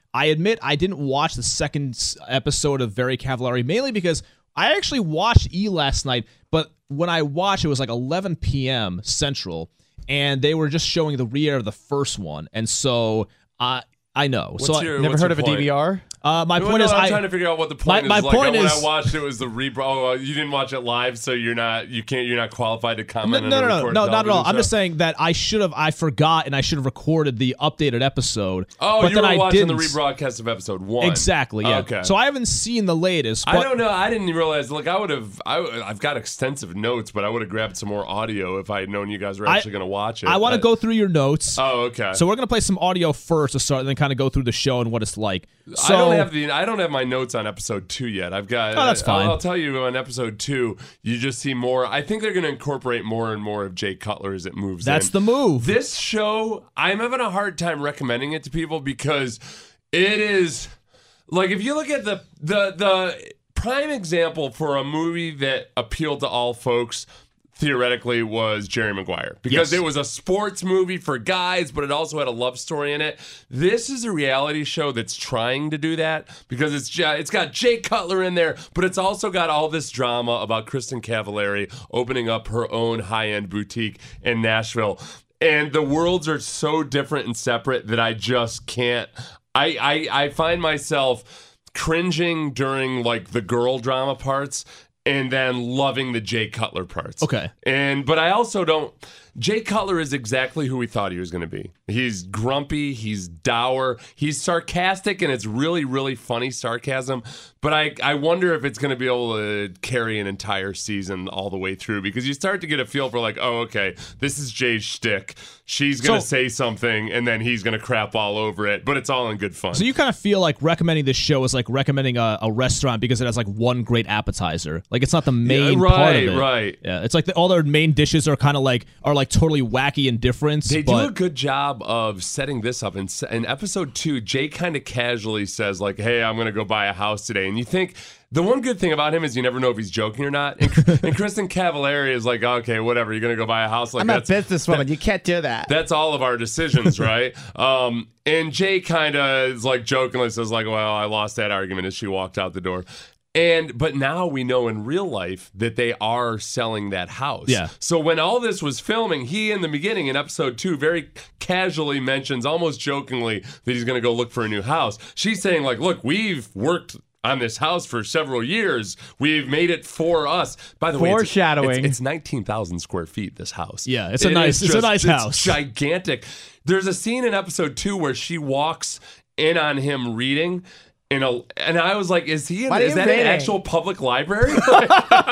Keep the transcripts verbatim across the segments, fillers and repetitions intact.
I admit I didn't watch the second episode of Very Cavallari, mainly because I actually watched E! last night, but when I watched, it was like eleven p.m. Central, and they were just showing the re-air of the first one, and so uh, I know. What's so your, I, Never what's heard your of a point? D V R? Uh, my No, point no, is, I'm I, trying to figure out what the point my, is. my like, point when is, I watched it was the re. Oh, you didn't watch it live, so you're not. You can't. You're not qualified to no, comment. no, on a no, no, recorded no, not at all. television I'm show? just saying that I should have, I forgot, and I should have recorded the updated episode. Oh, but you then were I watching didn't. the rebroadcast of episode one. Exactly. Yeah. Okay. So I haven't seen the latest. But I don't know. I didn't realize. Like, I would have. I, I've got extensive notes, but I would have grabbed some more audio if I had known you guys were I- actually going to watch it. I want to Uh, go through your notes. Oh, okay. So we're gonna play some audio first to start, and then kind of go through the show and what it's like. So I don't have the. I don't have my notes on episode two yet. I've got. Oh, that's fine. I'll, I'll tell you on episode two, you just see more. I think they're going to incorporate more and more of Jay Cutler as it moves. that's in. the move. This show, I'm having a hard time recommending it to people because it is like if you look at the the the prime example for a movie that appealed to all folks. Theoretically was Jerry Maguire because Yes. it was a sports movie for guys, but it also had a love story in it. This is a reality show that's trying to do that because it's ju- it's got Jay Cutler in there, but it's also got all this drama about Kristen Cavallari opening up her own high-end boutique in Nashville. And the worlds are so different and separate that I just can't. I I, I find myself cringing during like the girl drama parts. And then loving the Jay Cutler parts. Okay. And but I also don't. Jay Cutler is exactly who we thought he was going to be. He's grumpy. He's dour. He's sarcastic, and it's really, really funny sarcasm. But I, I wonder if it's going to be able to carry an entire season all the way through because you start to get a feel for like, oh, okay, this is Jay's shtick. She's going to So- say something, and then he's going to crap all over it. But it's all in good fun. So you kind of feel like recommending this show is like recommending a, a restaurant because it has like one great appetizer. Like it's not the main Yeah, part right, of it. right. Yeah, it's like the, all their main dishes are kind of like are like totally wacky and different. They but do a good job of setting this up. In, in episode two, Jay kind of casually says, like, hey, I'm going to go buy a house today. And you think the one good thing about him is you never know if he's joking or not. And, and Kristen Cavallari is like, okay, whatever, you're going to go buy a house. Like I'm a that's, businesswoman. You can't do that. that's all of our decisions, right? um, and Jay kind of is like jokingly says, like, well, I lost that argument as she walked out the door. And but now we know in real life that they are selling that house. Yeah. So when all this was filming, he in the beginning in episode two very casually mentions, almost jokingly, that he's going to go look for a new house. She's saying like, look, we've worked on this house for several years. We've made it for us. By the way, it's- Foreshadowing. It's, it's nineteen thousand square feet, this house. Yeah, it's a It nice- is it's a nice it's house. gigantic. There's a scene in episode two where she walks in on him reading. In a, and I was like, is he in, What are is you that an reading? actual public library? like,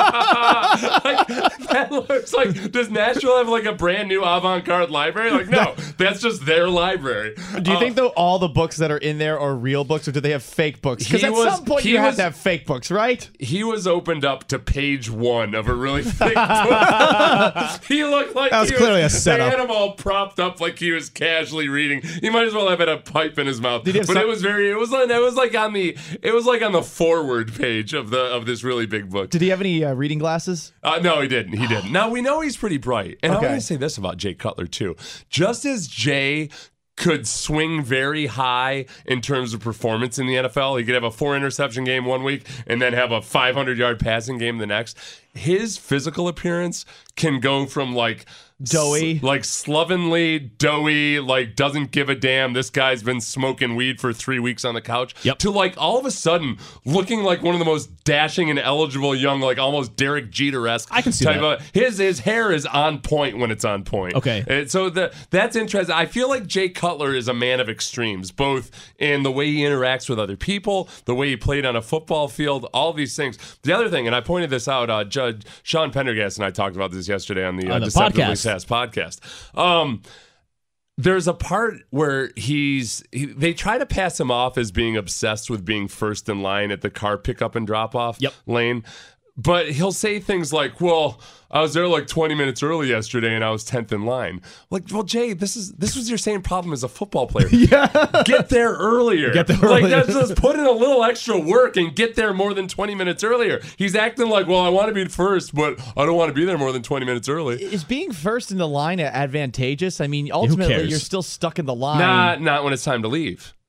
that looks like, does Nashville have like a brand new avant-garde library? Like, no, that's just their library. Do you Uh, think though all the books that are in there are real books, or do they have fake books? Because He at was- some point he you have was- to have fake books, right? he was opened up to page one of a really thick book. He looked like That was he clearly a was, setup. They had him all propped up like he was casually reading. He might as well have had a pipe in his mouth. Did he But have it some- was very. It was like it was like on the. It was like on the forward page of the of this really big book. Did he have any uh, reading glasses? Uh, no, he didn't. He didn't. Now we know he's pretty bright, and Okay. I'm going to say this about Jay Cutler too. Just as Jay could swing very high in terms of performance in the N F L, he could have a four interception game one week and then have a five hundred yard passing game the next. His physical appearance can go from like Doughy. s- like slovenly, doughy, like doesn't give a damn. This guy's been smoking weed for three weeks on the couch. Yep. To like all of a sudden looking like one of the most dashing and eligible young, like almost Derek Jeter-esque. I can see type that. of- his his hair is on point when it's on point. Okay. And so the that's interesting. I feel like Jay Cutler is a man of extremes, both in the way he interacts with other people, the way he played on a football field, all these things. The other thing, and I pointed this out, uh, Judge Sean Pendergast and I talked about this yesterday on the, uh, On the Deceptively podcast. Sass podcast. Um, there's a part where he's he, they try to pass him off as being obsessed with being first in line at the car pickup and drop off Yep. lane. But he'll say things like, well, I was there like twenty minutes early yesterday and I was tenth in line. Like, well, Jay, this is this was your same problem as a football player. Yeah. Get there earlier. Get there Like, earlier. that's just put in a little extra work and get there more than twenty minutes earlier. He's acting like, well, I want to be first, but I don't want to be there more than twenty minutes early. Is being first in the line advantageous? I mean, ultimately cares? you're still stuck in the line. Not, not when it's time to leave.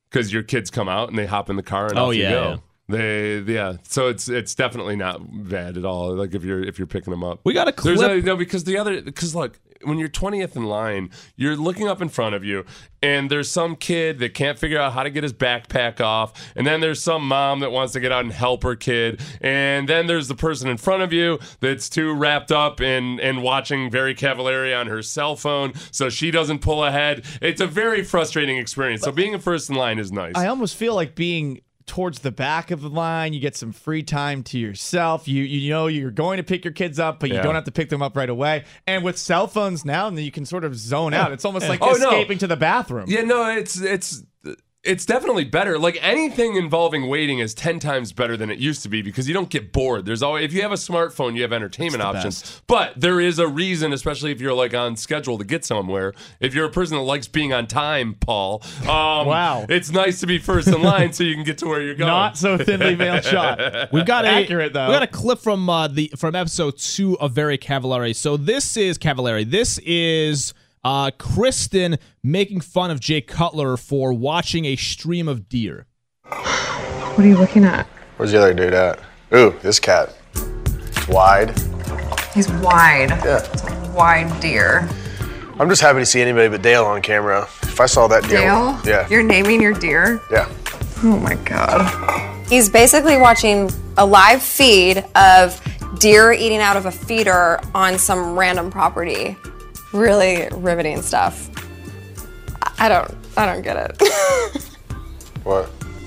because your kids come out and they hop in the car and Oh, off you yeah, go. yeah. They yeah, so it's it's definitely not bad at all. Like if you're if you're picking them up, We got a clip. There's a, no because the other because look, when you're twentieth in line, you're looking up in front of you, and there's some kid that can't figure out how to get his backpack off, and then there's some mom that wants to get out and help her kid, and then there's the person in front of you that's too wrapped up in and watching Very Cavallari on her cell phone, so she doesn't pull ahead. It's a very frustrating experience. So being in first in line is nice. I almost feel like being towards the back of the line, you get some free time to yourself. You you know you're going to pick your kids up, but you Yeah. don't have to pick them up right away. And with cell phones now, and you can sort of zone out. It's almost like Oh, no. escaping to the bathroom. Yeah, no, it's it's it's definitely better. Like anything involving waiting is ten times better than it used to be because you don't get bored. There's always if you have a smartphone, you have entertainment It's the options. best. But there is a reason, especially if you're like on schedule to get somewhere. If you're a person that likes being on time, Paul, um, Wow. it's nice to be first in line so you can get to where you're going. Not so thinly veiled shot. We've got a, Accurate, though. We got a clip from uh, the from episode two of Very Cavallari. So this is Cavallari. This is uh, Kristen making fun of Jay Cutler for watching a stream of deer. What are you looking at? Where's the other dude at? Ooh, this cat. Wide. He's wide. Yeah. It's a wide deer. I'm just happy to see anybody but Dale on camera. If I saw that deer. Dale? Yeah. You're naming your deer? Yeah. Oh my god. He's basically watching a live feed of deer eating out of a feeder on some random property. Really riveting stuff. I I don't, I don't get it. What?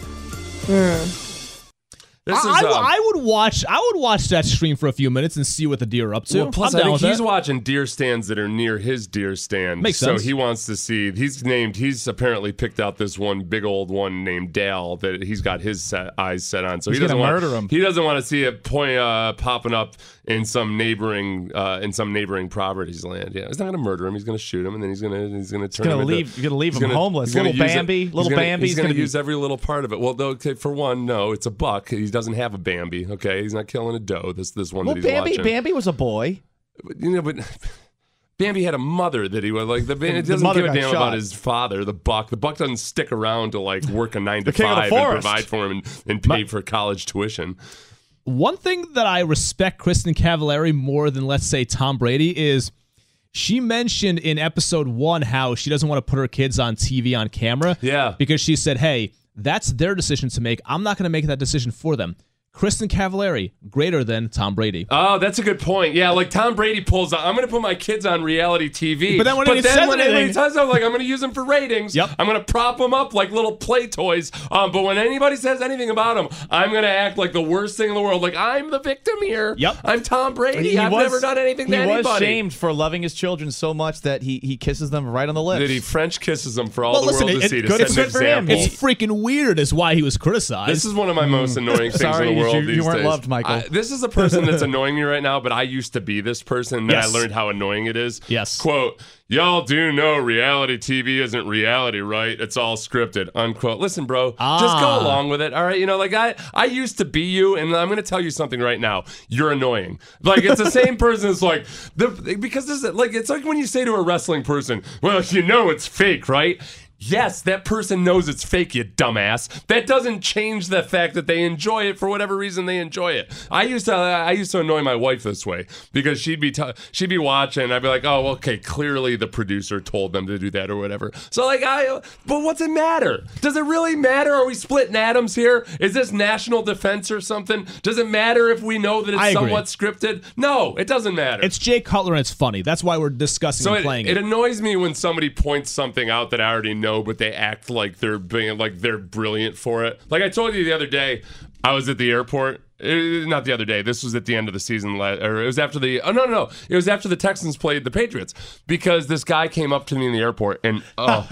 This is, I, I- um, I would watch. I would watch that stream for a few minutes and see what the deer are up to. Well, plus, I'm I down think with he's that. watching deer stands that are near his deer stand. Makes so sense. he wants to see. He's named. He's apparently picked out this one big old one named Dale that he's got his set, eyes set on. So He's he doesn't gonna want, murder him. He doesn't want to see it point uh, popping up in some neighboring uh, in some neighboring properties land. Yeah, he's not going to murder him. He's going to shoot him, and then he's going to he's going to turn gonna him into- leave- you're gonna leave he's him gonna- homeless. he's gonna Little use it- Bambi, he's little gonna- Bambi's He's going gonna to be- use every little part of it. Well, though, okay, for one, no, it's a buck. He doesn't have a Bambi. Okay, he's not killing a doe. This this one Well, that he's Bambi, watching. Bambi was a boy. You know, but Bambi had a mother that he was like. The, it The doesn't mother give a got damn shot. about his father, the buck. The buck doesn't stick around to like work a nine to The king of the five and forest. provide for him and, and pay for college tuition. One thing that I respect Kristen Cavallari more than, let's say, Tom Brady is she mentioned in episode one how she doesn't want to put her kids on T V on camera. Yeah. Because she said, hey, that's their decision to make. I'm not going to make that decision for them. Kristen Cavallari, greater than Tom Brady. Oh, that's a good point. Yeah, like Tom Brady pulls out, I'm going to put my kids on reality T V. But then when he says when anything- anybody says something, like, I'm going to use them for ratings. Yep. I'm going to prop them up like little play toys. Um, but when anybody says anything about them, I'm going to act like the worst thing in the world. Like, I'm the victim here. Yep. I'm Tom Brady. He I've was- never done anything to He anybody. was shamed for loving his children so much that he he kisses them right on the lips. That he French kisses them for all Well, the listen, world to it- see to good- set it's an good for him. example. It's freaking weird is why he was criticized. This is one of my most annoying things Sorry, in the world you- you these weren't days. loved, Michael. I- this is a person that's annoying me right now, but I used to be this person, and then Yes. I learned how annoying it is. Yes. Quote, y'all do know reality T V isn't reality, right? It's all scripted, unquote. Listen, bro, just go Ah. along with it, all right? You know, like, I, I used to be you, and I'm going to tell you something right now. You're annoying. Like, it's the same person that's like, the because this is, like, it's like when you say to a wrestling person, well, you know it's fake, right? Yes, that person knows it's fake, you dumbass. That doesn't change the fact that they enjoy it for whatever reason they enjoy it. I used to, I used to annoy my wife this way because she'd be, t- she'd be watching. And I'd be like, oh, okay, clearly the producer told them to do that or whatever. So like, I, but what's it matter? Does it really matter? Are we splitting atoms here? Is this national defense or something? Does it matter if we know that I it's agree. somewhat scripted? No, it doesn't matter. It's Jay Cutler and it's funny. That's why we're discussing So and it, playing it it. annoys me when somebody points something out that I already know, but they act like they're being like they're brilliant for it. Like I told you the other day, I was at the airport. Eh, not the other day. This was at the end of the season, la- or it was after the. Oh no, no, no! It was after the Texans played the Patriots because this guy came up to me in the airport, and oh,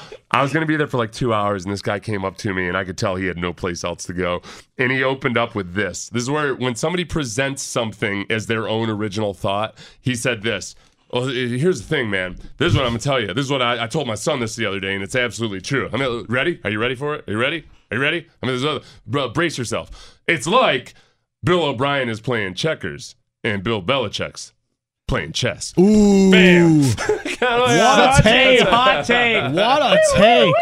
I was gonna be there for like two hours, and this guy came up to me, and I could tell he had no place else to go, and he opened up with this. This is where when somebody presents something as their own original thought, he said this. Well, here's the thing, man. This is what I'm gonna tell you. This is what I, I told my son this the other day, and it's absolutely true. I mean, ready? Are you ready for it? Are you ready? Are you ready? I mean, there's other, bro, brace yourself. It's like Bill O'Brien is playing checkers and Bill Belichick's playing chess. Ooh. Bam. What Hot a take. take, hot take. What a take.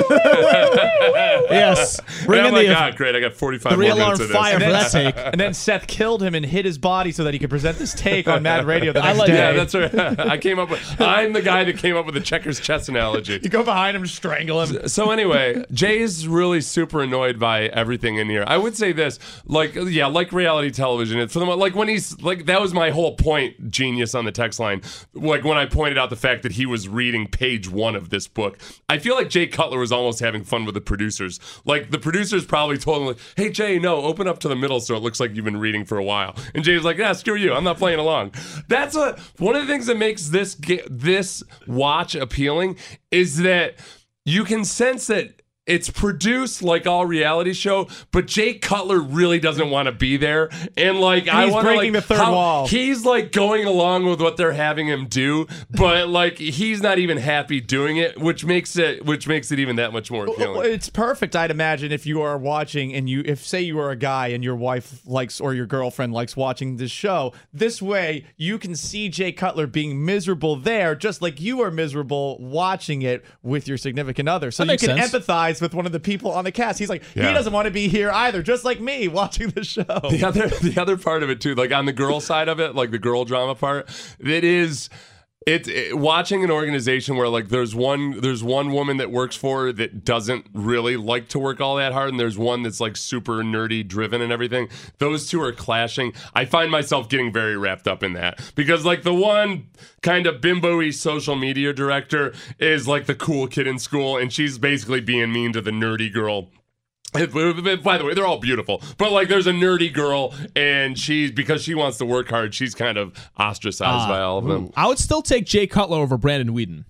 Yes. Bring oh in my the, God, great. I got forty-five three more alarm minutes of this. fire for that take. And then Seth killed him and hid his body so that he could present this take on Mad Radio the I next like day. Yeah, that's right. I came up with, I'm the guy that came up with the checkers chess analogy. You go behind him, strangle him. So anyway, Jay's really super annoyed by everything in here. I would say this, like, yeah, like reality television. It's for the mo- like when he's like that was my whole point, genius on the text line. Like when I pointed out the fact that he was reading page one of this book. I feel like Jay Cutler was almost having fun with the producers. Like the producers probably told him, like, "Hey Jay, no, open up to the middle so it looks like you've been reading for a while." And Jay's like, "Yeah, screw you, I'm not playing along." That's a one of the things that makes this ga- this watch appealing is that you can sense that it's produced like all reality show, but Jay Cutler really doesn't want to be there. And like, I he's want breaking like, the third how- wall. He's like going along with what they're having him do, but like he's not even happy doing it, which makes it which makes it even that much more Well, appealing. it's perfect, I'd imagine, if you are watching and you, if say you are a guy and your wife likes or your girlfriend likes watching this show, this way you can see Jay Cutler being miserable there, just like you are miserable watching it with your significant other. So That you makes can sense. empathize with one of the people on the cast. He's like, Yeah. he doesn't want to be here either, just like me watching the show. The other the other part of it too, like on the girl side of it, like the girl drama part, it is it's it, watching an organization where like there's one there's one woman that works for her that doesn't really like to work all that hard, and there's one that's like super nerdy driven and everything. Those two are clashing. I find myself getting very wrapped up in that because like the one kind of bimbo-y social media director is like the cool kid in school, and she's basically being mean to the nerdy girl. By the way, they're all beautiful, but like there's a nerdy girl, and she's because she wants to work hard, she's kind of ostracized by all of them. I would still take Jay Cutler over Brandon Whedon.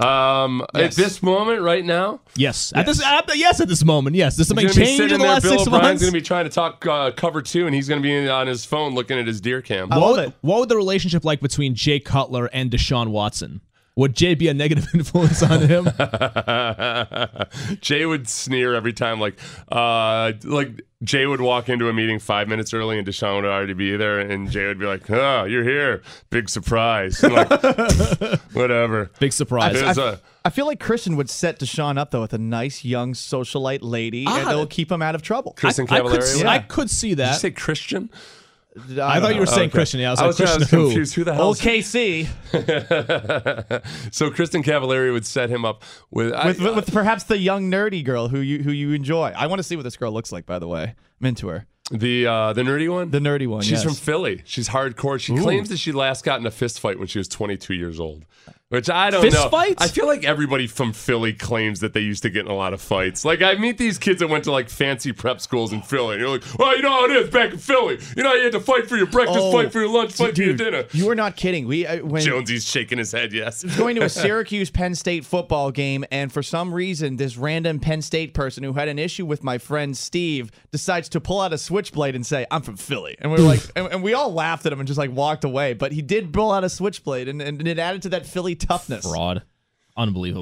Um, Yes. at this moment, right now, Yes. At this at, yes, at this moment, yes. Does something he's gonna be change in sitting the there. last Bill six O'Brien's months? gonna be trying to talk uh, cover two, and he's gonna be on his phone looking at his deer cam. I what, love would, it. what would the relationship like between Jay Cutler and Deshaun Watson? Would Jay be a negative influence on him? Jay would sneer every time, like, uh, like Jay would walk into a meeting five minutes early, and Deshaun would already be there, and Jay would be like, "Oh, you're here! Big surprise!" And like, whatever. Big surprise. There's I, a- I feel like Christian would set Deshaun up though with a nice young socialite lady, Ah. and it'll keep him out of trouble. Kristen I, I, could, Cavallari. see- Did I could see you that. say Christian? I thought you were saying Okay. Christian. Yeah, I was I like, was, I Christian was who? confused. Who the hell? Old K C So Kristen Cavallari would set him up with I- with, with, with perhaps the young nerdy girl who you who you enjoy. I want to see what this girl looks like. By the way, I'm into her. the uh, the nerdy one. The nerdy one. She's yes. from Philly. She's hardcore. She claims that she last got in a fist fight when she was twenty-two years old. Which I don't Fist know. fights? I feel like everybody from Philly claims that they used to get in a lot of fights. Like I meet these kids that went to like fancy prep schools in Philly, and you're like, "Well, you know how it is back in Philly. You know you had to fight for your breakfast, Oh, fight for your lunch, fight dude, for your dinner." You are not kidding. We uh, when Jonesy's shaking his head. Yes. going to a Syracuse Penn State football game, and for some reason, this random Penn State person who had an issue with my friend Steve decides to pull out a switchblade and say, "I'm from Philly," and we were like, and, and we all laughed at him and just like walked away. But he did pull out a switchblade, and, and it added to that Philly toughness. Fraud. Unbelievable.